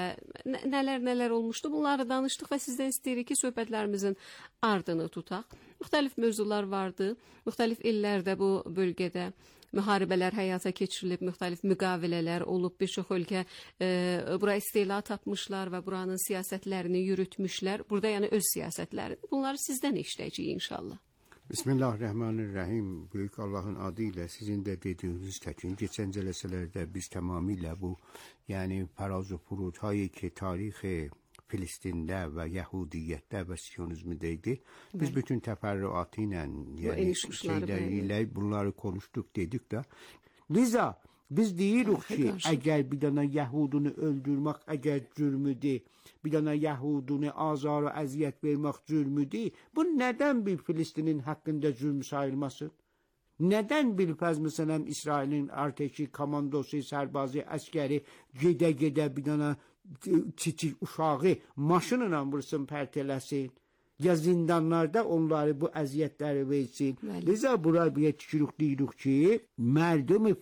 nələr olmuşdu? Bunları danışdıq və sizdən istəyirik ki, söhbətlərimizin ardını tutaq. Müxtəlif mövzular vardı, müxtəlif illərdə bu bölgədə müharibələr həyata keçirilib, müxtəlif müqavilələr olub, bir çox ölkə bura istila tapmışlar və buranın siyasətlərini yürütmüşlər. Burada yəni öz siyasətlərini. Bunları sizdən eşidəcəyik inşallah. Bismillahirrahmanirrahim. Böyük Allahın adı ilə sizin də dediyiniz təkin keçən cələsələrdə biz tamamilə bu, yəni paraz və furudhayı ki tarixi Filistin'də və Yahudiyyətdə və Siyonizmdə idi. Biz bütün təfərrüatı ilə, yəni şeylərlə bunları konuşduq, dedik də. Liza, biz deyirik ki, əgər bir dənə Yahudunu öldürmək əgər cürmüdür, bir dənə Yahudunu azar və əziyyət vermək cürmüdür, bu nədən bir Filistinin haqqında cürm sayılmasın? Nədən bilfəz məsələn İsrailin artıki komandosu, sərbazı, əskəri gedə bir dənə kiçik uşağı maşınla vursun, pərtələsin, ya zindanlarda onları bu əziyyətləri versin. Liza bura bir tükürük deyirik ki, mərdumi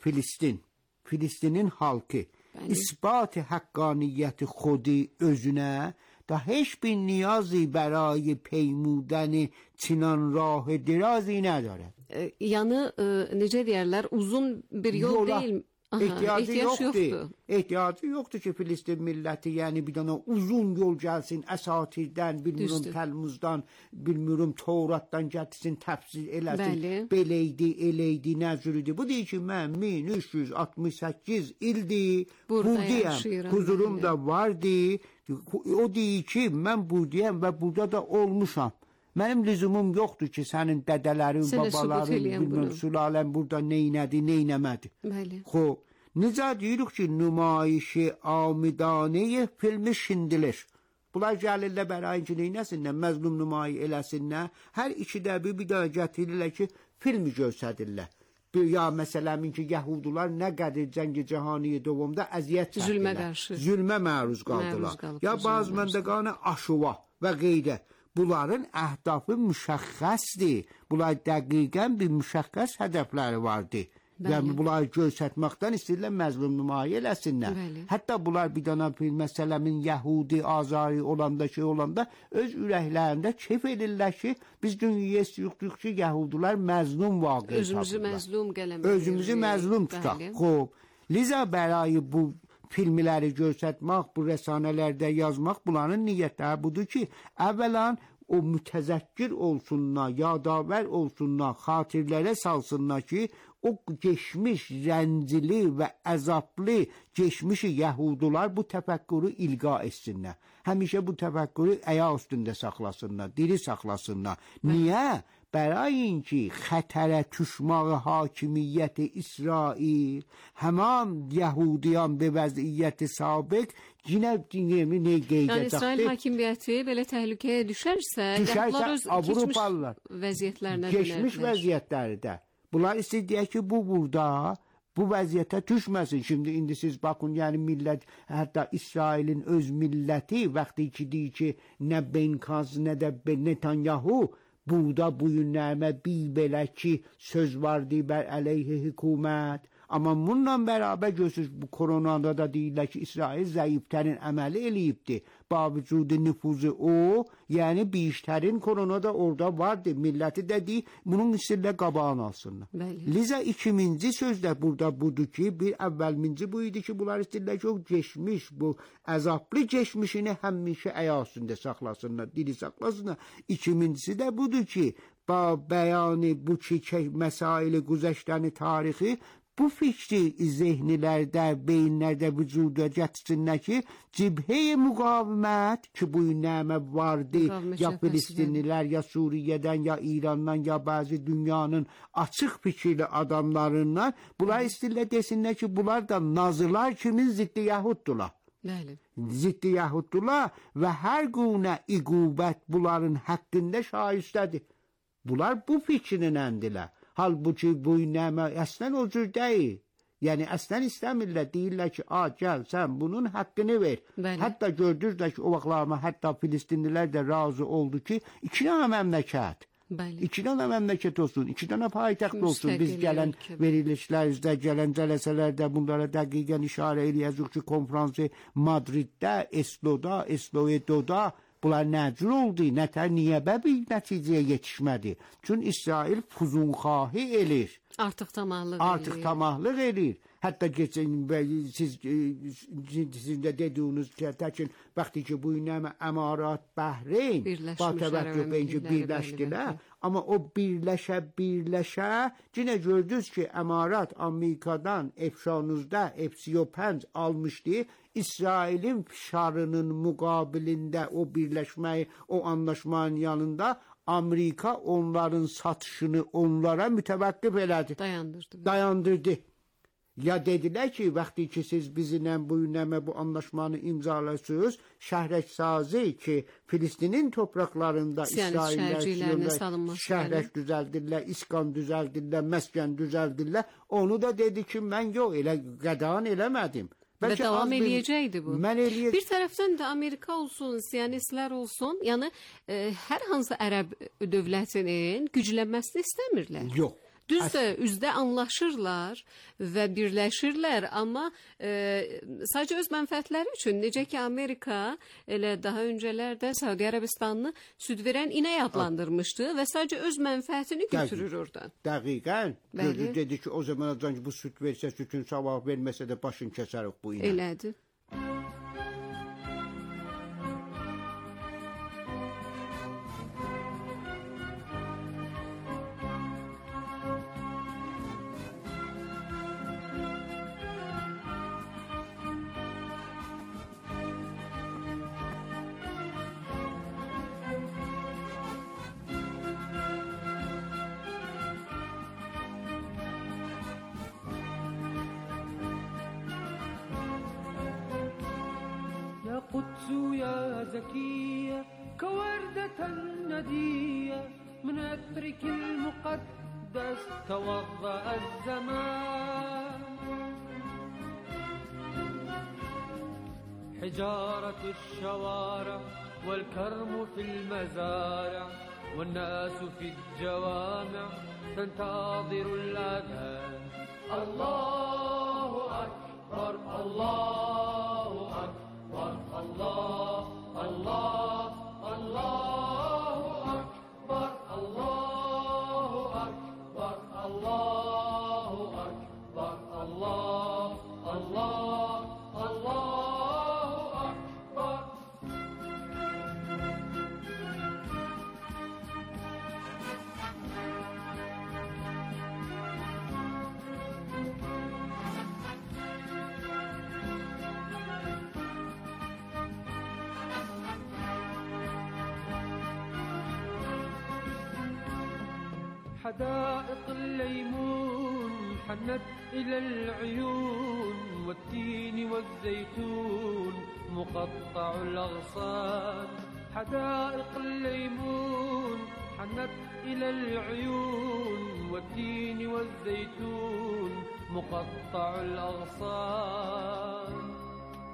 Filistinin halkı isbat-ı haqqaniyyəti xodi özünə da heç bir niyazı برای پیمودن çinan rah dirazi ندارد. Yəni necə deyərlər, uzun bir yol deyil. Ehtiyacı yoxdur. Ehtiyacı yoxdur ki, Filistin milləti yəni bir dənə uzun yol gəlsin, əsatirdən, bilmiyorum Təlmuzdan, bilmiyorum Tevratdan gətirsin, təfsir eləsin, beləydi, eləydi, nəzürüdür. Bu deyir ki, mən 1368 ildir, buradayım, huzurum da vardı. O deyir ki, mən buradayım və burada da olmuşam. Mənim lüzumum yoxdur ki, sənin dədələrin, babaların, bilmem, sülalən burada neynədi, neynəmədi. Xob, necə deyirik ki, nümayişi amidanə filmi şindilir. Bunlar gəlirlər bərayın ki, neynəsinlər, məzlum nümayi eləsinlər. Hər ikidə bir daha gətirirlər ki, filmi görsədirlər. Ya məsələmin ki, Yahudular nə qədər cəngi cəhaniyə dövamda əziyyət çəkdilər. Zülmə məruz qaldılar. Ya bazı məndəqanə aşuva və qeydə. Bunların əhdafı müşəxxəsdir. Bunlar dəqiqən bir müşəxxəs hədəfləri vardır. Yəni bunları göstərməkdən istəyirlər məzlum nümayiş eləsinlər. Hətta bunlar bir dənə bir məsələmin Yəhudi, Azari olanda olanda öz ürəklərində keyf edirlər ki, biz dünyaya istəyirik ki, Yəhudilər məzlum vaqe tapırlar. Özümüzü məzlum qələmə. Özümüzü məzlum tutaq. Xoş. Liza bərayi bu filmləri göstərmək, bu rəsanələrdə yazmaq bunların niyyətləri budur ki, əvvələn o mütəzəkkir olsunlar, yadavər olsunlar, xatirlərə salsınlar ki, o geçmiş rəncili və əzablı geçmişi Yəhudular bu təfəkkürü ilqa etsinlər. Həmişə bu təfəkkürü ayaq üstündə saxlasınlar, diri saxlasınlar. Niyə? Bərayin ki, xətərə düşməyi hakimiyyəti İsrail, həman Yəhudiyan be vəziyyəti sabiq, yine ne qeyd edəcəkdir? Yəni İsrail hakimiyyəti belə təhlükəyə düşərsə Avrupalılar vəziyyətlərinə geçmiş vəziyyətləri də. Bunlar istəyir ki, bu burada bu vəziyyətə düşməsin. Şimdi indi siz bakın, yəni millət, hətta İsrailin öz milləti vaxtı ki deyir ki, nə Benkaz, nə də Netanyahu burada bu günlərmə bir belə ki söz vardı bər əleyhi hükümət. Amma bununla bərabər görürsünüz, bu koronada da deyirlər ki, İsrail zəiflərin əməli eləyibdir. Bavucudu nüfuzu o, yəni birişlərin koronada orada vardı. Milləti də deyir, bunun istəyirlər qabağını alsınlar. Liza ikinci sözdə burada budur ki, bir əvvəlminci bu idi ki, bunlar istəyirlər ki, o geçmiş, bu əzablı geçmişini həmişə ayaq üstündə saxlasınlar, dili saxlasınlar. İkincisi də budur ki, bəyanı bu ki, məsaili güzəştəni tarixi, bu fikri zehnilərdə, beyinlərdə vücuda gətirsinlər ki, cibhə-i müqavimət ki, bu nəmə vardı, ya Filistinlilər, ya Suriyedən, ya İrandan, ya bəzi dünyanın açıq fikirli adamlarından, bunlar istəyirlər desinlər ki, bunlar da nazılar kimin ziddi Yahuddular. Ziddi Yahuddular və hər günə iqubət bunların haqqında şahistədir. Bunlar bu fikrin əndilər. Halbuki bu nəmə əslən o cür deyil. Yəni əslən istəmirlər, deyirlər ki, gəl sən bunun haqqını ver. Hətta gördünüz ki, o vaxtlarına hətta Filistinlilər də razı oldu ki, 2 dənə məmləkət. 2 dənə məmləkət olsun, 2 dənə paytaxt olsun. Biz gələn verilişlərimizdə, gələn cələsələrdə bunlara dəqiqən işarə eləyəcək ki, konfransı Madriddə, Eslo'da bunlar nəcür oldu, nətər niyəbə bir nəticəyə yetişmədi. Çünki İsrail fuzunxahi elir. Artıq tamahlıq elir. Hətta geçen sizin də dediyiniz təkin, vaxtı ki, bu nəmə Əmarat, Bəhreyn, birləşdilər. Amma o birləşə, yine gördünüz ki, Əmarat Amerikadan F-16'da F-35 almışdı. İsrail'in fişarının muqabilində o birləşməyi, o anlaşmanın yanında Amerika onların satışını onlara mütəvəqqif elədi. Dayandırdı. Ya dedilər ki, vaxtı ki siz bizimlə bu anlaşmanı imzalasınız, şəhrəksazi ki, Filistinin topraklarında İsraillər şəhrək düzəldirlər, iskan düzəldirlər, məskən düzəldirlər. Onu da dedi ki, mən yox, elə qədan eləmədim. Və davam eləyəcəkdi bu. Bir tərəfdən də Amerika olsun, Siyonistlər olsun, yəni hər hansı ərəb dövlətinin güclənməsini istəmirlər. Yox. Düzdür, üzdə anlaşırlar və birləşirlər, amma sadəcə öz mənfəətləri üçün, necə ki Amerika elə daha öncələrdə Səudi Ərəbistanını süd verən inək adlandırmışdı və sadəcə öz mənfəətini götürür oradan. Dəqiqən. Gözü dedi ki, o zaman bu süd versə, sütün savab verməsə də başını kəsərik bu inək. Elədir. قدس يا زكية كوردة ندية من عطرك المقدس توضأ الزمان حجارة الشوارع والكرم في المزارع والناس في الجوامع تنتظر الأذان. الله أكبر الله أكبر الله الله الله أكبر الله أكبر الله أكبر الله الله الله أكبر. حدائق الليمون حنت إلى العيون والتين والزيتون مقطع الأغصان. حدائق الليمون حنت إلى العيون والتين والزيتون مقطع الأغصان.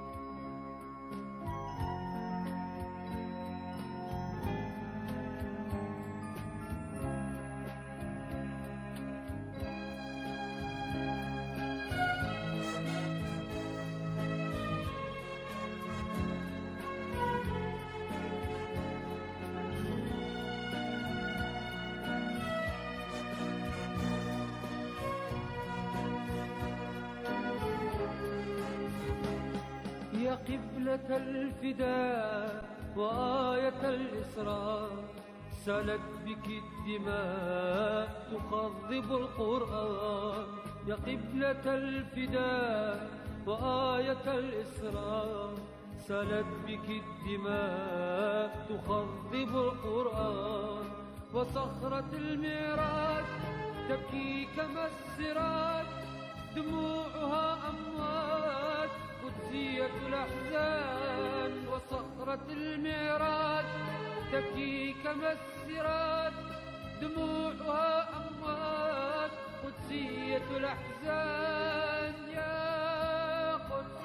يا قبلة الفداء وآية الإسراء سالت بك الدماء تخضب القرآن. يا قبلة الفداء وآية الإسراء سالت بك الدماء تخضب القرآن. وصخرة المعراج تبكي كما السراج دموعها أموات قدسية الأحزان. وصخرة المعراج تبكي كما السراج دموعها أموات قدسية الأحزان. يا قدس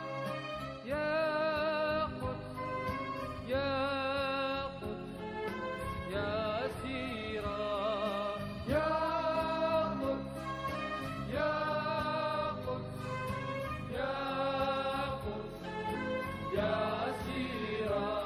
يا قدس يا قدس يا أسيرا يا قدس يا قدس يا قدس يا أسيرا.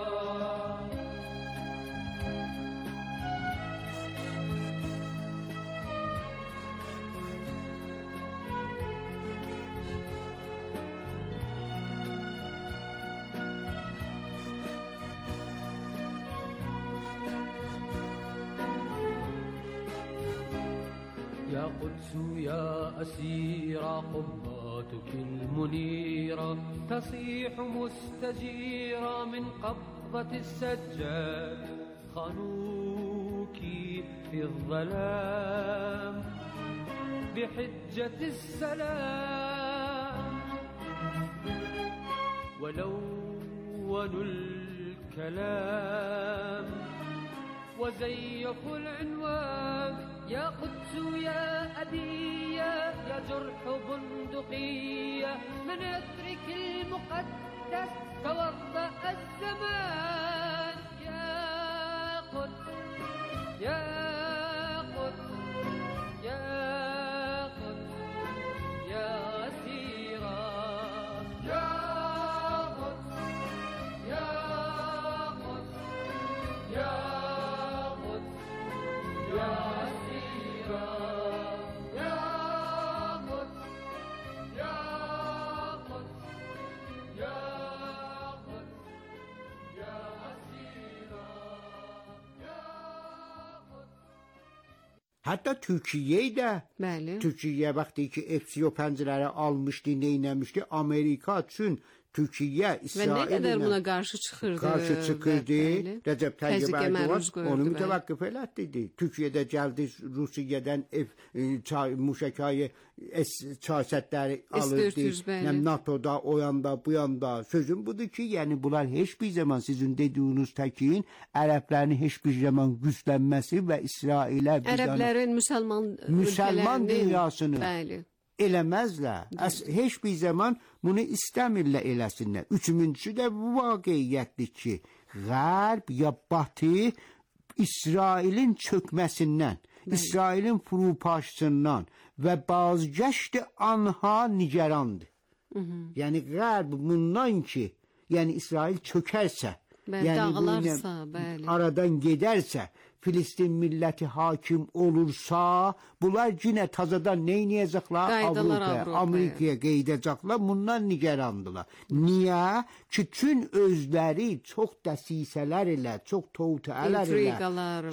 يا قدس يا أسيرة قباتك المنيرة تصيح مستجيرة من قبضة السجاد. خانوك في الظلام بحجة السلام ولونوا الكلام وزيفوا العنوان. يا قدس يا أبية يا جرح بندقية من أترك المقدس توضأ الزمان. يا قدس يا قدس يا قدس يا أسيرا يا قدس يا قدس يا قدس يا أسيرا يا قدس يا قدس يا قدس يا أسيرا يا قدس. حتی ترکیه ده بله. ترکیه وقتی که F-35'leri almıştı, neylemişti, Amerika çün Türkiye, Ve ne İsrail kadar buna karşı çıkırdı. Recep Tayyip Erdoğan onu gördü, mütevakkıf dedi. Türkiye'de geldi, Rusiye'den Muşakayı çarsetleri alırdı. NATO'da, o yanda, bu yanda. Sözüm budur ki, yani bunlar hiçbir zaman sizin dediğiniz tekin, Ərəblərin hiçbir zaman güçlənməsi ve İsrail'e Ərəblərin Müslüman dünyasını bəli. eləməzlər. Heç bir zaman bunu istəmirlər eləsinlər. Üçüncüsü də bu vaqiyyətdir ki, Qərb ya Batı İsrailin çökməsindən, İsrailin fروپاشısından və bazgəşti anha nigerandır. Yəni Qərb bundan ki, yəni İsrail çökərsə, yəni dağılarsa, bəli, aradan gedərsə, Filistin milləti hakim olursa, bunlar yenə tazadan neynəyəcəklər? Avropaya, Amerikaya qeydəcəklər. Bundan nigerandılar. Niyə? Ki, tüm özləri çox dəsisələr ilə, çox tovtələr ilə,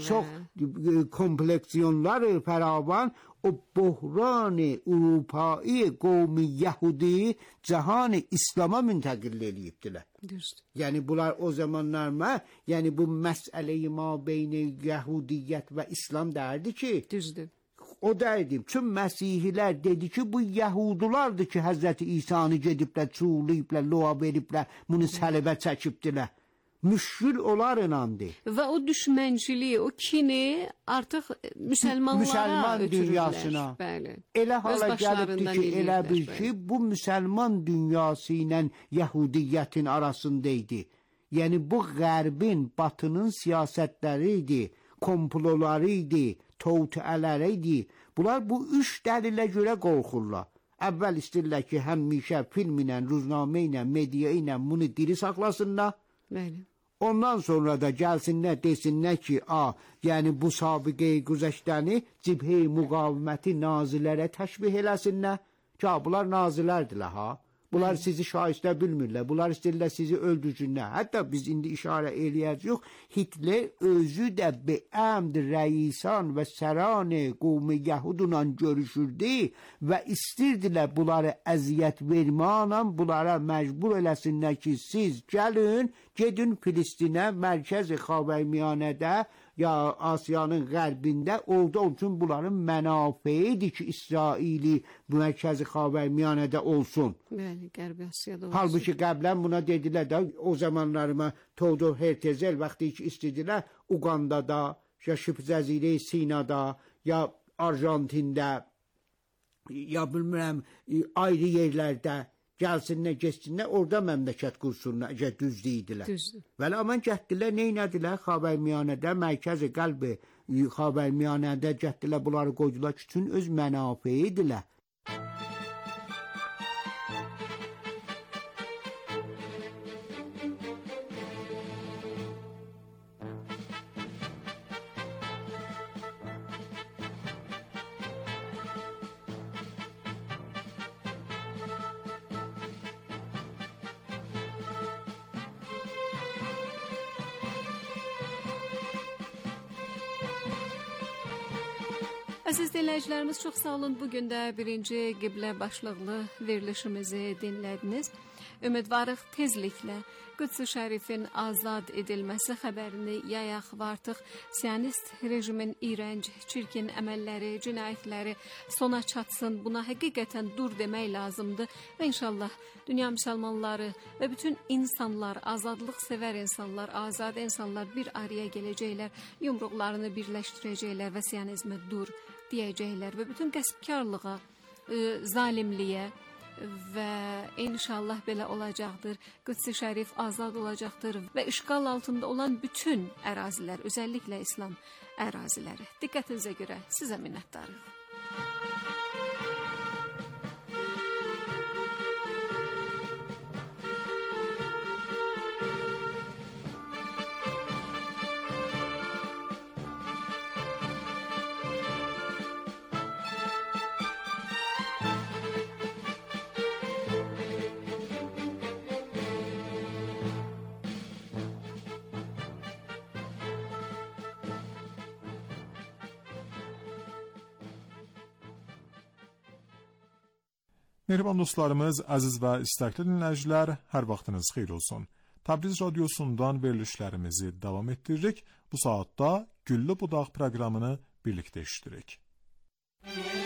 çox kompleksiyonlar fəravan o buhran Avrupایی qovmi Yahudi cahan İslam'a müntəqil edibdilər. Yəni bunlar o zamanlar yəni bu məsələyi mabeyni Yahudiyyət və İslam derdi ki, düzdür. O derdi, tüm Məsihilər dedi ki, bu Yahudulardır ki, Həzrəti İsa'nı gediblər, çuğulayıblər, loğa veriblər, bunu sələbə çəkibdilər. Müşkül onlarınandı. Və o düşmənçiliyi, o kini artıq müsəlman dünyasına. Bəli. Elə hala gəlibdi ki, elə bil ki, bu müsəlman dünyası ilə Yahudiyyətin arasındaydı. Yəni bu Qərbin, Batının siyasətləri idi, komploları idi, tovtələri idi. Bunlar bu üç dəlilə görə qorxurlar. Əvvəl istəyirlər ki, həmişə film ilə, ruznamə ilə, media ilə bunu diri saxlasınlar. Bəli. Ondan sonra da gəlsinlər, desinlər ki, yəni bu sabiqəyi güzəştəni cibhə-i müqaviməti nazilərə təşbih eləsinlər. Ki, bunlar nazilərdilər, ha. Bunlar sizi şahistə bilmirlər. Bunlar istəyirlər sizi öldürsünlər. Hətta biz indi işarə eləyəcəyik. Hitler özü də be əmd rəisan və səran qovmi Yahudla görüşürdü və istəyirdilər bunları əziyyət verməklə bunlara məcbur eləsinlər ki, siz gəlin, gedin Filistinə, mərkəz-i Xavərmiyanədə ya Asiyanın qərbində orada üçün bunların mənafeidir ki, İsraili mərkəzi Xavərmiyanədə olsun. Bəli, Qərbi Asiyada olsun. Halbuki qəblən buna dedilər də, o zamanlarıma Teodor Herzl vaxtı ki istədilər, Ugandada, ya Şibh-Cəzirə Sinada, ya Arjantində, ya bilmirəm, ayrı yerlərdə gəlsinlər, geçsinlər, orada məmləkət qursunlar, əgər düzdüydilər. Düzdür. Vəli aman gətdilər, neynədilər? Xavərmiyanədə, mərkəzi qəlbi Xavərmiyanədə gətdilər, bunları qoydular ki, üçün öz mənafeidirlər. Əziz dinləyicilərimiz, çox sağ olun. Bugün də birinci qiblə başlıqlı verilişimizi dinlədiniz. Ümidvarıq tezliklə Qüds-i Şərifin azad edilməsi xəbərini yayaq və artıq Siyonist rejimin iyrənc, çirkin əməlləri, cinayətləri sona çatsın. Buna həqiqətən dur demək lazımdır və inşallah dünya müsəlmanları və bütün insanlar, azadlıq sevər insanlar, azad insanlar bir araya gələcəklər, yumruqlarını birləşdirəcəklər və Siyonizmə dur deyəcəklər və bütün qəsbkarlığa, zalimliyə və inşallah belə olacaqdır. Qüds-i Şərif azad olacaqdır və işğal altında olan bütün ərazilər, özəlliklə İslam əraziləri. Diqqətinizə görə sizə minnətdarıq. Mehriban dostlarımız, əziz və istəkli dinləyicilər, hər vaxtınız xeyir olsun. Təbriz radiosundan verilişlərimizi davam etdiririk. Bu saatda Güllü Budaq proqramını birlikdə eşidirik.